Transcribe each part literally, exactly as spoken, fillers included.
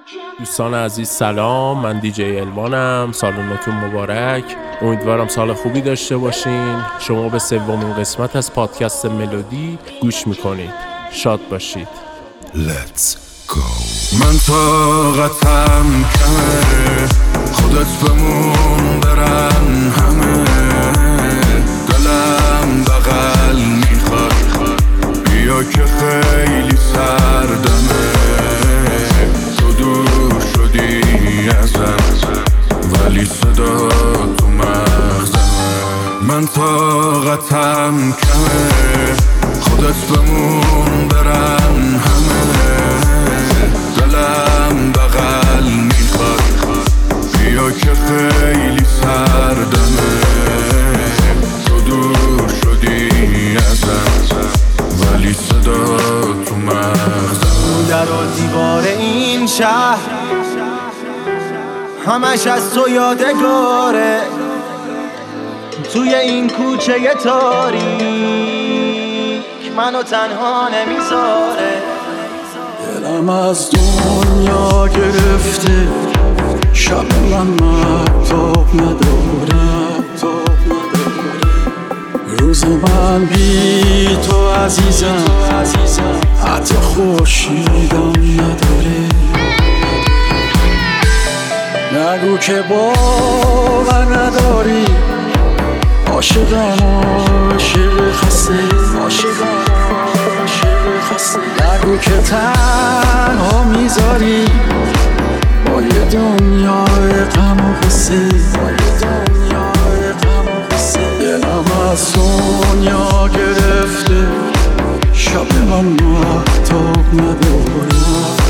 دوستان عزیز سلام، من دیجی الوانم. سالونتون مبارک. امیدوارم سال خوبی داشته باشین. شما به سومین قسمت از پادکست ملودی گوش میکنید. شاد باشید. Let's go. من طاقتم کمه، خودت بمون برن همه، دلم بغل میخواد بیا که خیلی سردمه، تو دور شدی ازم ولی صدا تو مغزمه. من طاقتم کمه، خودت بمون برن همه، دلم بغل میخواد بیا که خیلی سردمه، تو دور شدی ازم ولی صدا تو مغزم. در و دیوار این شهر همش از تو یادگاره، توی این کوچه تاریک منو تنها نمیذاره. دلم از دنیا گرفته، شب من مهتاب نداره، روز من بی تو عزیزم حتی خورشیدم نداره. نگو که باور نداری، عاشقم عاشق خسته، عاشقم عاشق خسته. نگو که تنها میذاری با یه دنیای غم و غصه، با یه دنیای غم و غصه. دلم از دنیا گرفته، شب من مهتاب نداره،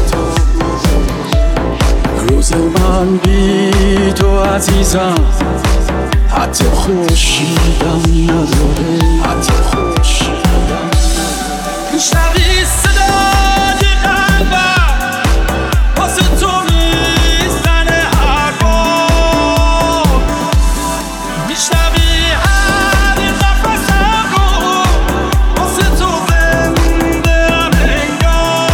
روز من بی تو عزیزم حتی خورشیدم نداره، حتی خورشیدم. میشنوی صدای قلبم واسه تو میزنه حرفا، میشنوی هر نفسم رو واسه تو زنده هم انگار.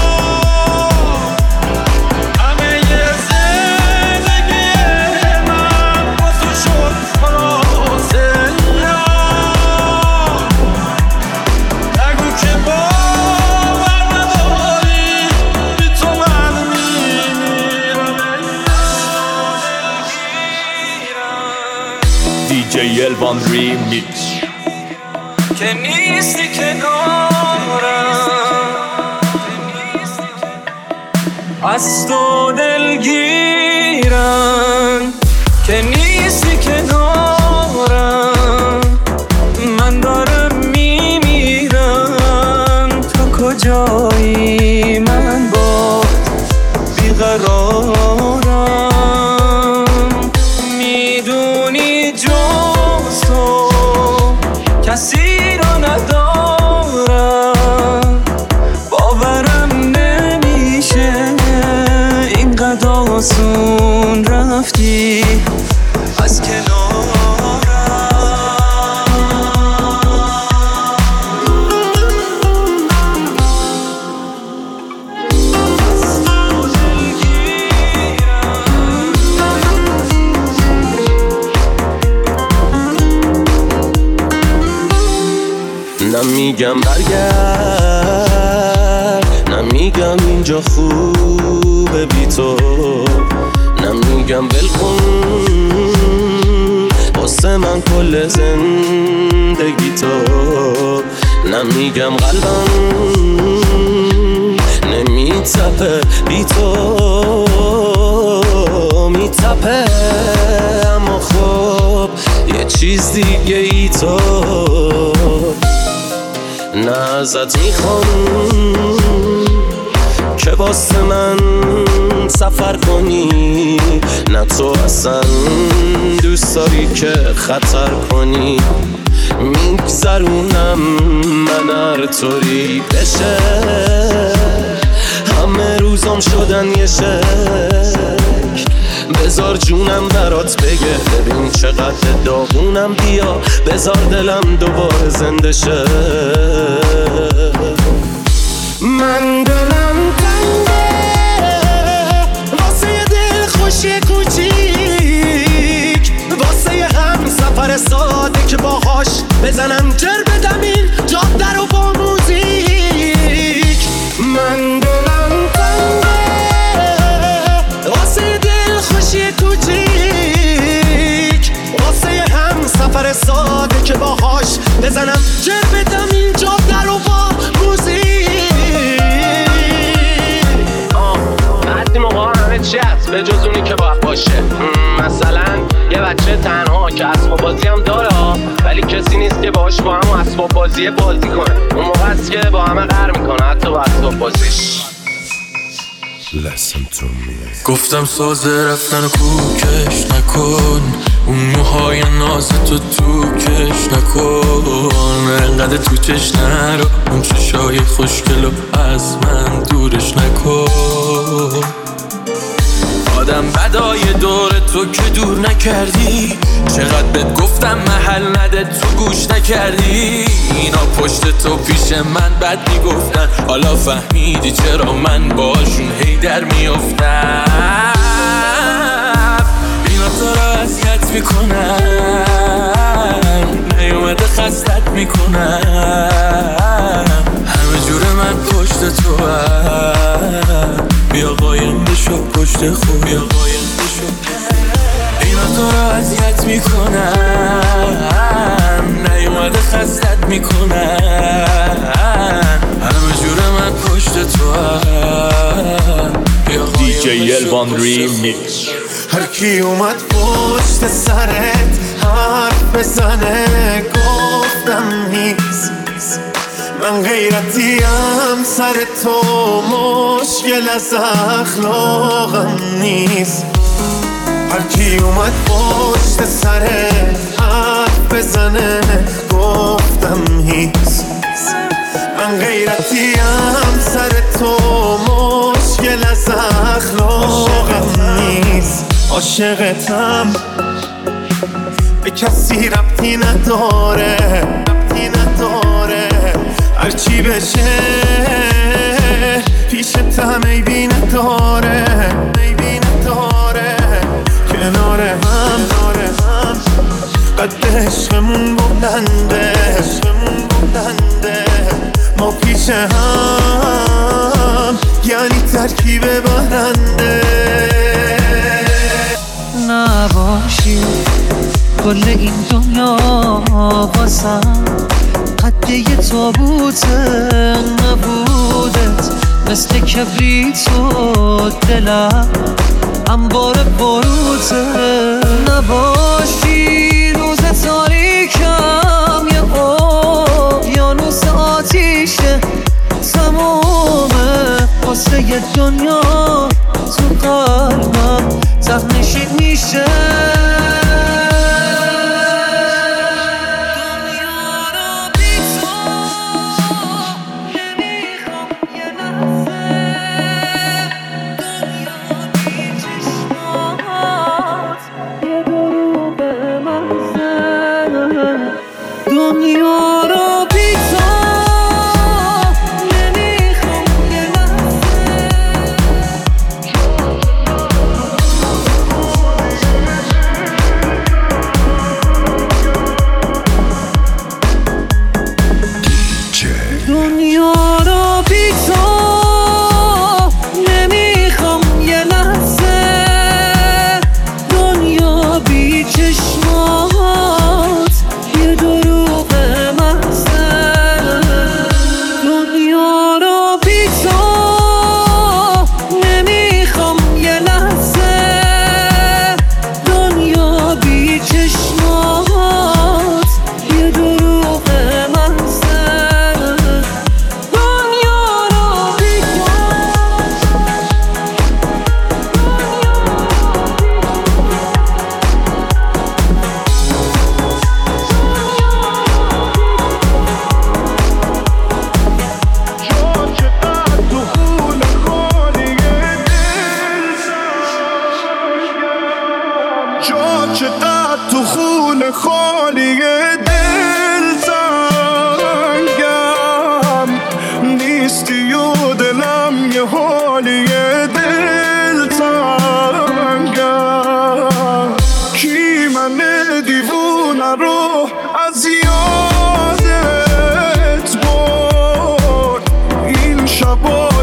همه یه زندگی من واسه شد خلاصه. نگو که باور نداری، بی تو من میمیرم. دیجی الوان ریمیکس. که نیستی کنارم، از تو دلگیرم، که نیستی کنارم، من دارم میمیرم. تو کجایی من با بیقرارم، میدونی جز تو کسی رو ندارم. باورم نمیشه اینقدر آسون رفتی از کنارم. نمیگم برگرد، نمیگم اینجا خوبه بی تو، نمیگم بلکن واسه من کل زندگی تو، نمیگم قلبم نمیتپه بی تو، میتپه اما خب یه چیز دیگه ای تو. نه ازت میخوام که واسه من سفر کنی، نه تو اصلا دوست داری که خطر کنی. میگذرونم من هر طوری بشه، همه روزام شدن یه شکل. بذار جونم برات بگه ببین چقدر داغونم، بیا بذار دلم دوباره زنده شه. من دلم تنگه ساده که باهاش بزنم جر بدم این جاده رو با موزیک. من دلم تنگه واسه دل خوشی کوچیک، واسه هم سفر ساده که باهاش بزنم جر بدم این جاده رو با موزیک. بعضی موقع همه چی هست به جز اونی که باید باشه. مثلا یه بچه تنها که اسباب بازی هم داره ولی کسی نیست که باهاش با هم اسباب بازی بازی کنه. اون موقع هست که با همه قهر میکنه حتی با اسباب بازیش. گفتم سازه رفتن کوکش نکن، اون موهای ناز تو تو کش نکن، انقدر تو چش نرو، اون چشای خوشگلو از من دورش نکن. آدم بدای دور تو که دور نکردی، چقدر بهت گفتم محل نده تو گوش نکردی. اینا پشت تو پیش من بد میگفتن، حالا فهمیدی چرا من باشون هی در میافتم. اینا تو را اذیت میکنن، نیومده خستت میکنن، همه جور من پشت تو هم. بیا قایم بشو پشت خوب، بیا قایم بشو. اینا تو را اذیت میکنن، نیومده خستت میکنن، همه جور من پشت تو هم. دی جی الوان ریمیکس. هر کی اومد پشت سرت حرف بزنه گفتم نیست، من غیرتیم سر تو مشکل از اخلاقم نیست. هر کی اومد پشت سرت حرف بزنه گفتم نیست، من غیرتیم سر تو مشکل از اخلاقم نیست. عاشقتم به کسی ربطی نداره، ربطی نداره، هرچی بشه پیشتم عیبی نداره، عیبی نداره. کنار هم کنار هم قد عشقمون بلنده، عشقمون بلنده، ما پیش هم یعنی ترکیب برنده. نباشی کل این دنیا واسم قد یه تابوت نبودت، مثل کبریت و دلم انبار باروته. نباشی روز تاریکم یه اقیانوس آتیشه، تمومه واسه یه دنیا تو قلبم ته‌نشین میشه.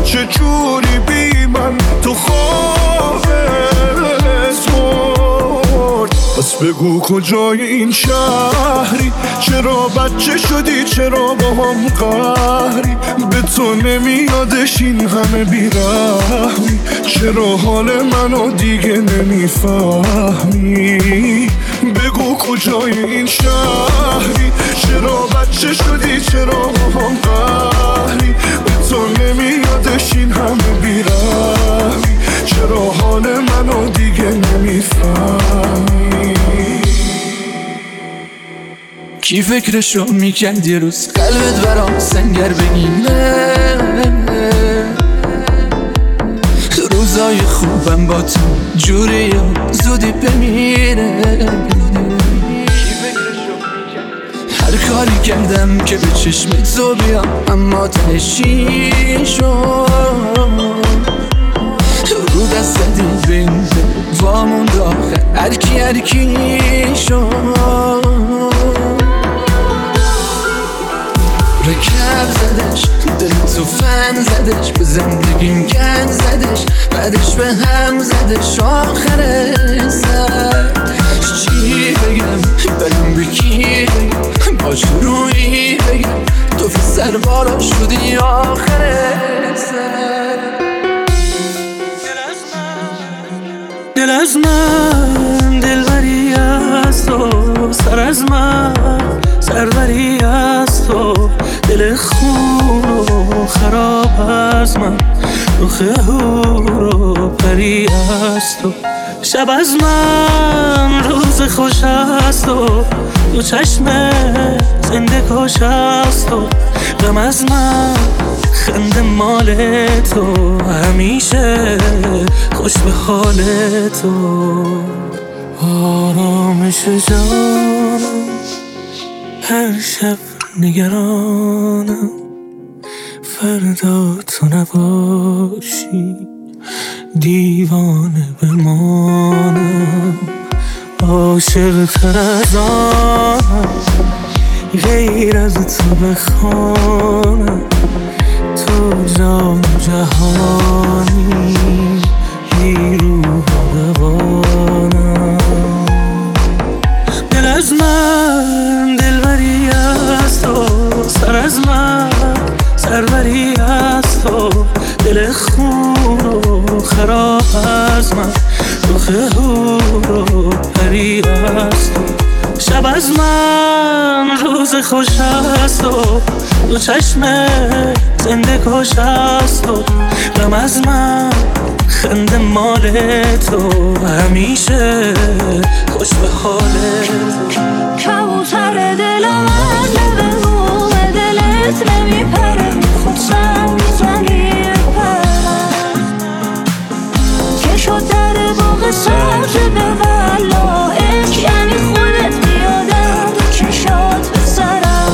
چجوری بی من تو خواهد مرد. پس بگو کجای این شهری، چرا بچه شدی، چرا با هم قهری، به تو نمیادش این همه بیرحمی، چرا حال منو دیگه نمیفهمی. بگو کجای این شهری، چرا بچه شدی، چرا با هم قهری، به تو نمیادش این همه بیرحمی، چرا حال منو دیگه نمیفهمی. کی فکرشو میکرد یه روز قلبت برام سنگر بگیره، روزای خوبم با تو جوری و زودی بمیره. هر کاری کردم که به چشم تو بیام اما تهشی شد، رو دست زدی بین وامون داخل هرکی هرکی شد. رکب زدش دل تو فن زدش، به زندگیم گند زدش، بعدش به هم زدش آخر سر. چی بگم بریم به کی بگم، با شروعی بگم تو سر بالا شدی آخر سر. دل از من دلبری از تو، سر از من سروری از تو، دل خون و خراب از من، رخ هور و پری از تو. شب از من روز خوش از تو، دو چشم زنده کش از تو. غم از من خنده مال تو، همیشه خوش به حال تو. آرامش جانم هر شب نگرانم، فردا تو نباشی دیوانه بمانم. عاشق تر از آنم غیر از تو بخوانم، تو جان جهانی ای روح دوانم. دل از من دلبری از تو، سر از من سروری از تو، دل خون و خراب از من، رخ هور و پری از تو. شب از من روز خوش از تو، دو چشم زنده کش از تو. غم از من خنده مال تو، همیشه خوش به حال تو. کبوتر دلم از لب روم دلت نمیپره، خود سر میزنی بپرم که شد در باغ سبز به ولا. عشق یعنی خودت بیادم چشات به سرم.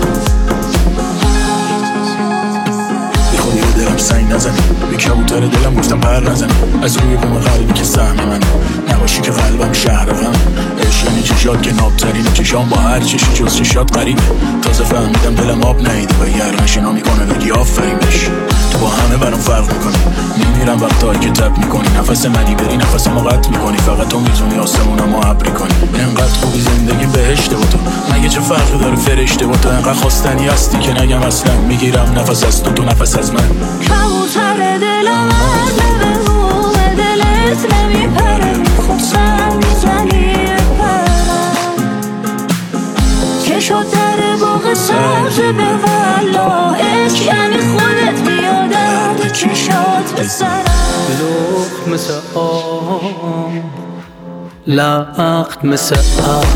میخوای رو دلم سنگ نزنی، به کبوتر دلم گفتم پر نزنی، از روی بوم قلبی که سهم من نباشی که قلبم شهر غم. عشق یعنی چشات که نابترینه، چشام با هر چشی جز چشات غریبه. تازه فهمیدم دلم آب نیده و گرمش اینا میکنه بگی آفرین بهش. تو با همه برام فرق میکنی، میمیرم وقتایی که تب میکنی، نفس منی بری نفسمو قطع میکنی، فقط تو میتونی آسمونمو ابری کنی. انقدر خوبی زندگی بهشته با تو، مگه چه فرقی داره فرشته با تو. انقدر خواستنی هستی که نگم اصلا، میگیرم نفس از تو تو نفس از من. کبوتر دلم از لب روم دلت نمیپره، خود سر میزنی بپرم که شد در باغ سبز به ولا. عشق یعنی خودت بیادم چشات به سرم. لخت مثل آم، لخت مثل ابر،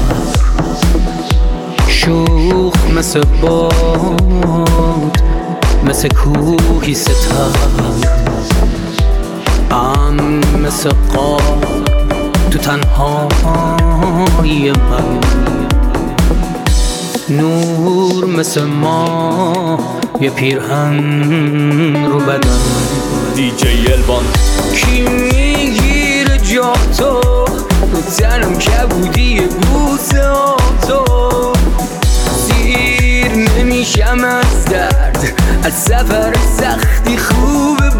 شوخ مثل باد، مثل کوهی ستر. ام مثل قاب تو تنهایی من، نور مثل ما یه پیرهن رو بدن. دی جی الوان. کی میگیره جا تو، رو تنم کبودی بوسه ها تو. سیر نمیشم از درد، از سفر سختی خوبه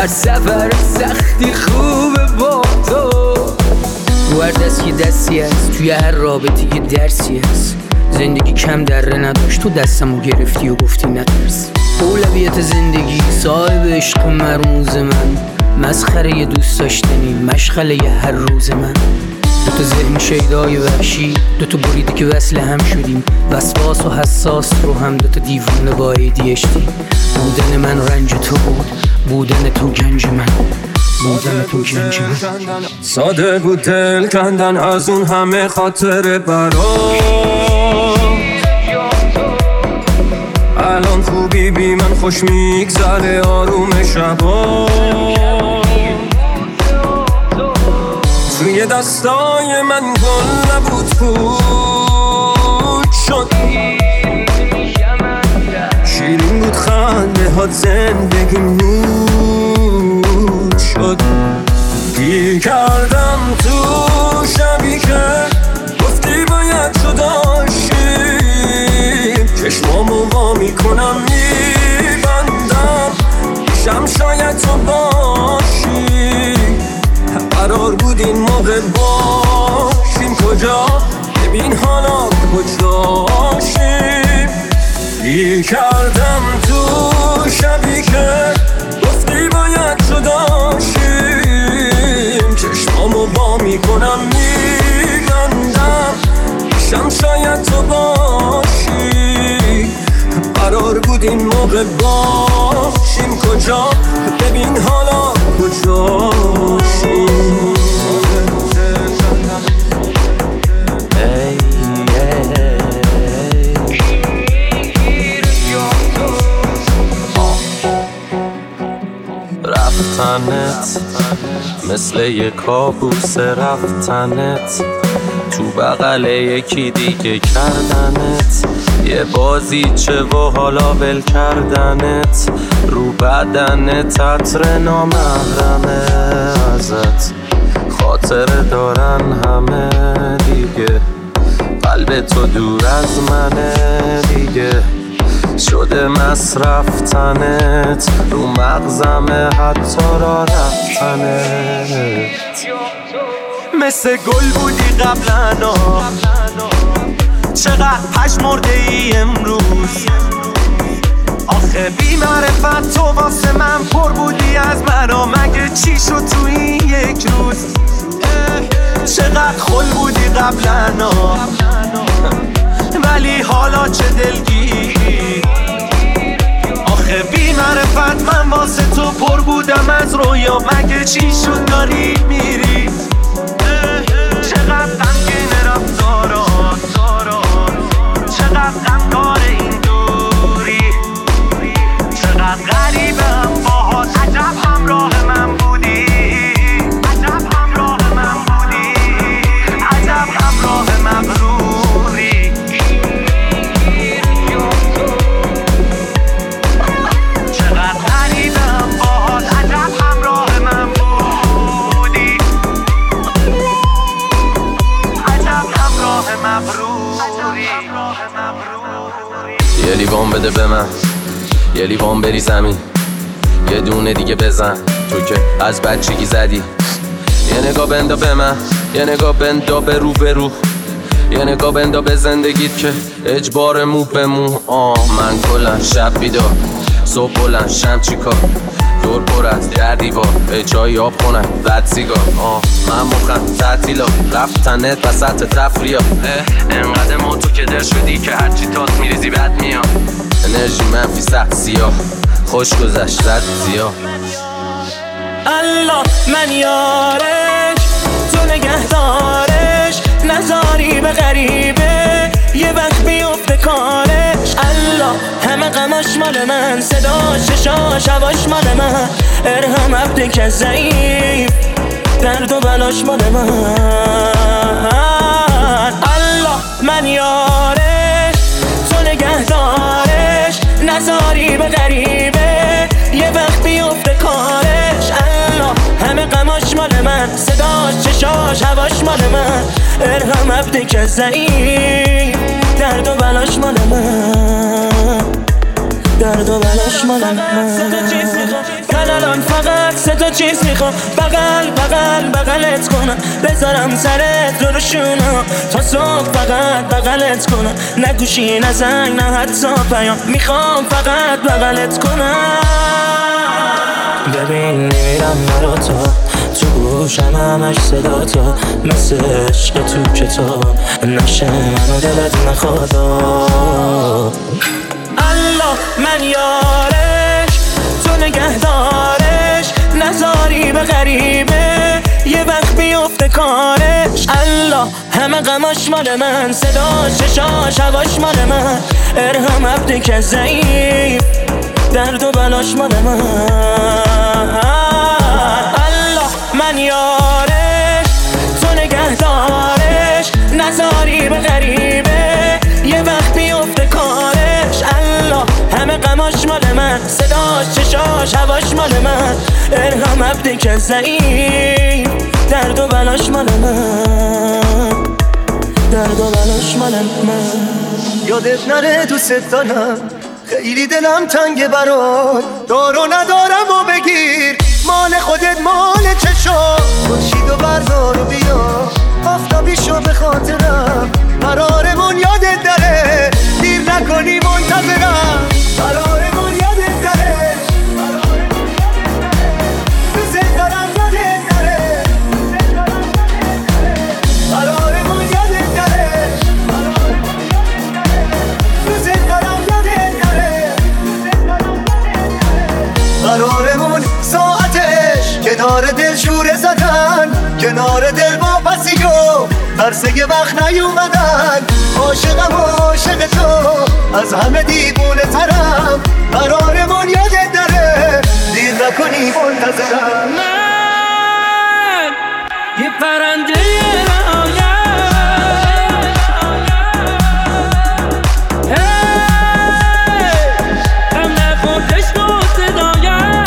سفر سختی خوبه با تو. رو هر دست یه دستی هست، توی هر رابطه یه درسی هست. زندگی کم دره نداشت، تو دستمو گرفتی و گفتی نترس. اولویت زندگی صاحب عشق مرموز من، مسخره یه دوست داشتنی مشغله یه هر روز من. دوتا ذهن شیدای وحشی، دوتا بریده که وصل هم شدیم، وسواس و حساس رو هم دوتا دیوونه با ایدی اشتیم. بودن من رنج تو بود، بودن تو گنج من، بودن تو گنج من. ساده بود دل کندن از اون همه خاطر برام. الان خوبی بی من خوش میگذره آروم شبا. توی دستای من گل نبود پود شد، شیرین بود خنده ها زندگی نور شد. گیر کردم تو شبی که گفتی باید جدا شیم. چشمامو وا میکنم میبندم، پیشم شاید تو باشی. قرار بود این موقع باشیم کجا، ببین حالا کجاشیم. گیر کردم تو شبی که گفتی باید جدا شیم. چشمامو وا میکنم میبندم، پیشم شاید تو باشی. قرار بود این موقع باشیم کجا، ببین حالا کجاشیم. رفتنت مثل یه کابوس، رفتنت تو بغل یکی دیگه کردنت. یه بازیچه و حالا ول کردنت، رو بدنت عطر نامحرمه ازت. خاطر دارن همه دیگه، قلب تو دور از منه دیگه. شده مصرفتنت، رو مغزمه حتی را رفتنت. مثل گل بودی قبلنا، چقدر پشمرده ای امروز. آخه بی معرفت تو واسه من پر بودی از مرا، مگه چی شد تو این یک روز؟ چقدر خل بودی قبلنا، ولی حالا چه دلگیری. آخه بی معرفت من واسه تو پر بودم از رویا، مگه چی شد داری میری؟ چقدر غمگین رفتارات، چقدر غمگار این دوری. چقدر غریبم باهات، عجب همراه من بودی، عجب همراه من بودی، عجب همراه مغروری. چقدر غریبم باهات، عجب همراه من بودی، عجب همراه مغروری. یه لیوان بده به من، یه لیوان بری زمین، یه دونه دیگه بزن تو که از بچگی زدی. یه نگاه بندا به من، یه نگاه بندا به رو به رو، یه نگاه بندا به زندگیت که اجبار مو به مو. آه من کلن شب بیدار، صبح بلند شم چیکار، دور پر از در دیوار، به جایی آب خونم رد سیگار. آه من مخم تعطیلا، رفتنت وسط تفریح. انقدر ما تو که در شدی که هرچی تاس میریزی بد میاد. انرژی منفی سخت سیاه، خوش گذشت زد زیاه. الله من یارش، تو نگهدارش، نذاری به غریبه یه وقت بیفته کارش. الله همه غماش مال من، صداش ششاش هواش مال من. ارهم عبده که ضعیف، درد و بلاش مال من. الله من یارش، تو نگهدارش، نذاری به غریبه یه وقت بیفته کارش. الله همه غماش مال من، صداش چشاش هواش مال من. ارهم عبده که ضعیف، درد و بلاش مال من، درد و بلاش مال من. من الان فقط سه تا چیز میخوام، بغل بغل بغلت کنم، بذارم سرت رو روشونم تا صبح، فقط بغلت کنم، نه گوشی نه زنگ نه حتی پیام، میخوام فقط بغلت کنم. ببین میرم مرا تا تو گوشم همش صدا تا مثل عشق تو کتاب نشه منو دلت نخواد. الله من یارش تو نگهدارش، نذاری به غریبه یه وقت بیفته کارش. الله همه غماش مال من، صداش چشاش هواش مال من، ارهام عبدی که ضعیف درد و بلاش مال من. الله من یارش تو نگهدارش، نذاری به غریبه یه وقت بیفته کارش. الله همه غماش مال من، صداش چشاش هواش مال من، ارهام عبدی که ضعیف درد و بلاش مال من، درد و بلاش مال من. یادت نره دوست دارم، خیلی دلم تنگه برات، دارو ندارم و بگیر مال خودت مال چشا، خورشید و بردار و بیا آفتابی شو به خاطرم، قرارمون یادت داره دیر نکنی منتظرم، قرارمون یادت داره دوست دارم یادت داره، قرارمون یادت داره دوست دارم یادت داره، قرارمون ساعتش کنار دل شوره زدن، کنار دل با پسی و ترسه یه وقت نیومدن، عاشقم و عاشق تو از همه دیوونه ترم، قرارمون یادت داره دیر نکنی منتظرم. من یه پرنده رهایم، غم نخوردش تو صدایم،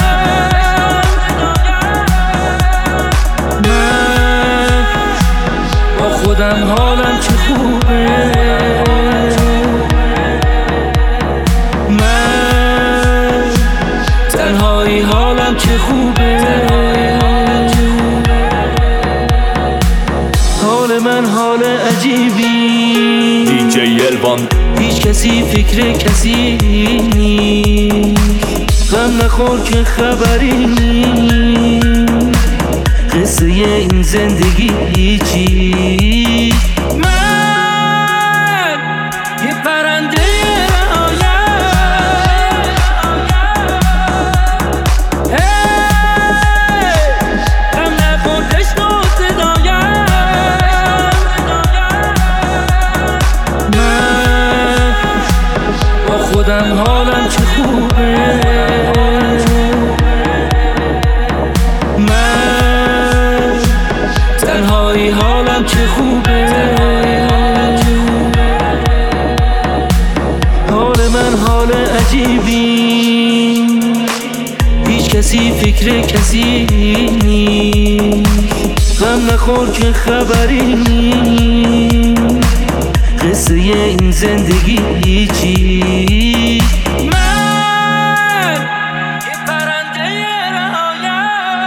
من با خودم حالم چه خوبه، من تنهایی حالم چه خوبه، حال من حال عجیبی، دیجی الوان. هیچ کسی فکر کسی نیست، غم نخور که خبری نیست، قصه این زندگی چی. من یه پرنده رهایم، غم نخوردش تو صدایم، من با خودم حالم چه خوبه، من تنهایی حالم چه خوبه، حال من حال عجیبی، هیچ کسی فکر کسی نیست، غم نخور که خبری نیست، قصه این زندگی چی. من یه پرنده رهایم،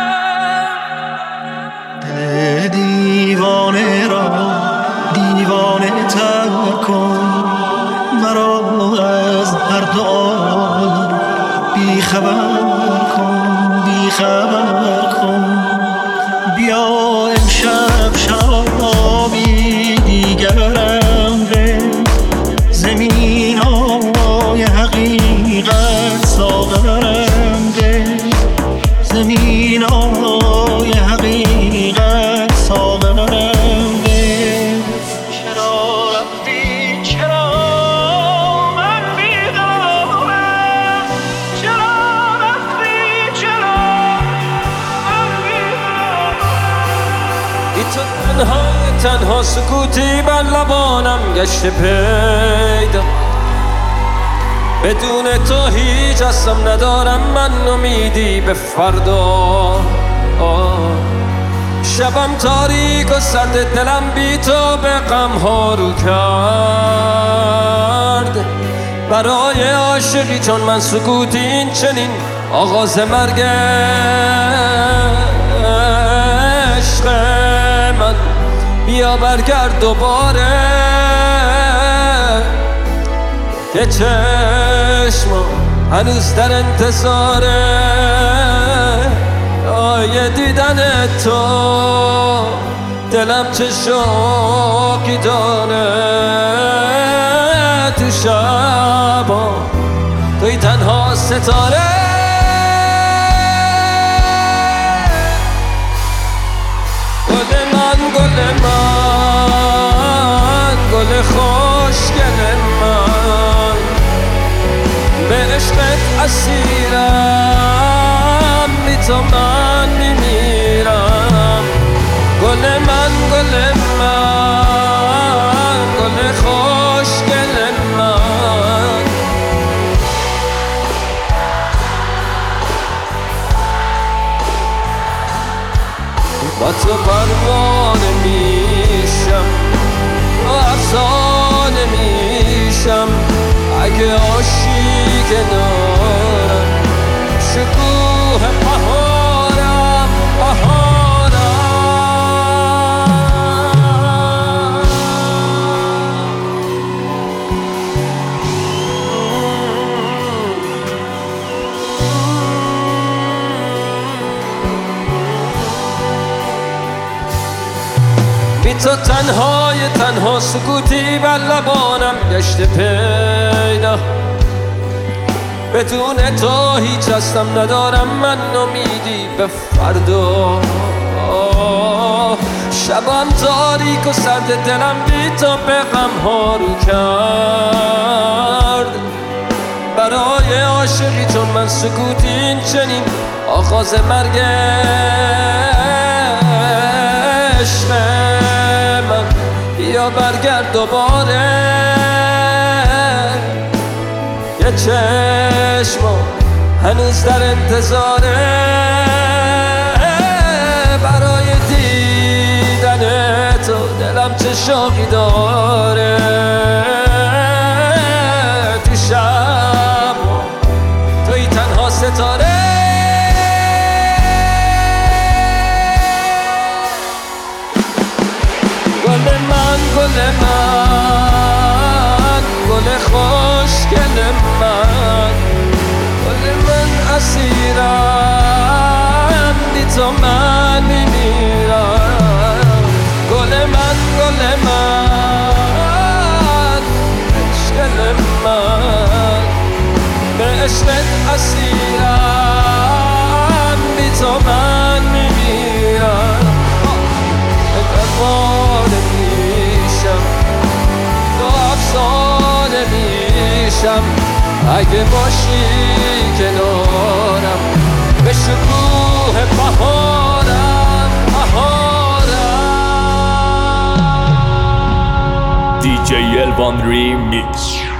دیوانه را دیوانه تر کن، مرا از هر دو عالم بی خبر کن، بی خبر کن، بیا امشب شبابی دیگرم به زمین های حقیقت ساغرم به زمین های حقیقت ساغرم به. چرا رفتی چرا من بیدارم، چرا رفتی چرا من بیدارم، ای تو تنها تنها سکوتی بر لبانم گشته پیدا، بدون تو هیچ اصلا ندارم من امیدی به فردا. شبم تاریک و سرد دلم بی تو به غم ها رو کرد، برای عاشقی چون من سکوت این چنین آغاز مرگ عشق من، بیا برگرد دوباره که چشما هنوز در انتظاره آیه دیدن تو. دلم چه شوقی داره تو شبا، توی تنها ستاره. گل من گل من گل خوشگل من، به عشقت اسیرم، بی تو من میمیرم. گل من گل من گل خوشگل من، با تو پروانه میشم و افسانه میشم. اگه عاشقی کنارم شکوه بهارم بهارم. بی تو تنهای تنها سکوتی بر لبانم گشته پیدا. بدون تو هیچ هستم ندارم من امیدی به فردا. شبم تاریک و سرد دلم بی تو به غم ها رو کرد. برای عاشقی چون من سکوتی این چنین آغاز مرگ عشق من، بیا برگرد دوباره یه چشما هنوز در انتظاره برای دیدن تو. دلم چه شوقی داره تو شب، توی تنها ستاره. گل من گل من گل خوشگل من، گل من اسیرم، بی تو من میمیرم. گل من گل من عشقل من، به عشقت اسیرم، بی تو من میمیرم. پروانه میشم تو افسانه میشم. اگه باشی کنارم به شکوه بهارم بهارم. دی جی الوان ریمیکس.